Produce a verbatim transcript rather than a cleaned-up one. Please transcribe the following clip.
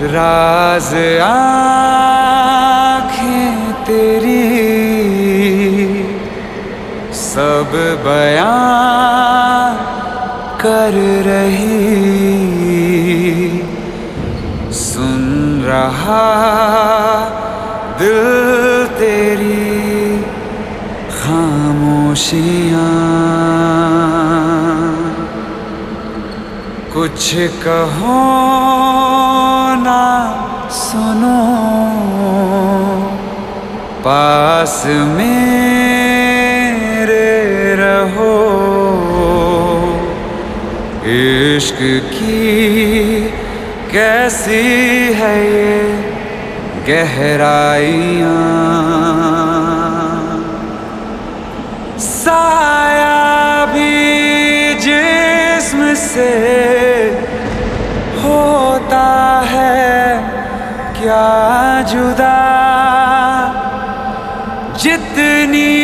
राज आँखें तेरी सब बयां कर रही, सुन रहा दिल तेरी खामोशियाँ। कुछ कहो ना सुनो, पास मेरे रहो। इश्क की कैसी है ये गहराइयाँ, साया भी जिस्म से होता है क्या जुदा, जितनी